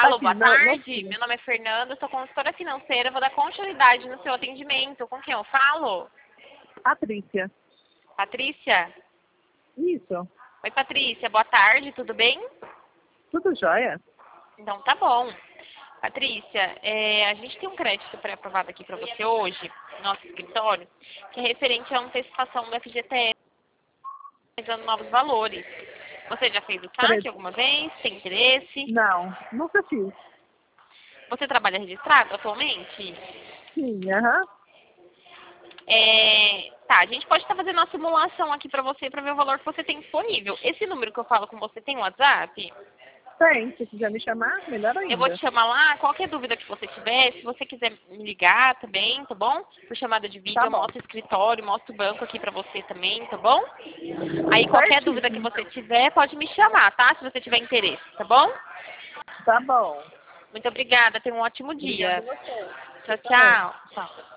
Alô, aqui, boa não, tarde. Meu nome é Fernanda, sou consultora financeira, vou dar continuidade no seu atendimento. Com quem eu falo? Patrícia. Patrícia? Isso. Oi, Patrícia, boa tarde, tudo bem? Tudo jóia? Então tá bom. Patrícia, a gente tem um crédito pré-aprovado aqui para você hoje, no nosso escritório, que é referente à antecipação do FGTS, dando novos valores. Você já fez o saque alguma vez? Tem interesse? Não, nunca fiz. Você trabalha registrado atualmente? Sim, aham. Tá, a gente pode estar fazendo uma simulação aqui pra você pra ver o valor que você tem disponível. Esse número que eu falo com você tem WhatsApp? Tem, se quiser me chamar, melhor Eu vou ainda. te chamar lá, qualquer dúvida que você tiver, se você quiser me ligar também, tá bom? Por chamada de vídeo, Tá eu bom. mostro o escritório, mostro o banco aqui pra você também, tá bom? Aí qualquer dúvida que Certíssimo. você tiver, pode me chamar, tá? Se você tiver interesse, tá bom? Tá bom. Muito obrigada, tenha um ótimo Obrigada a dia. você. Tchau, Você também. tchau. Tchau.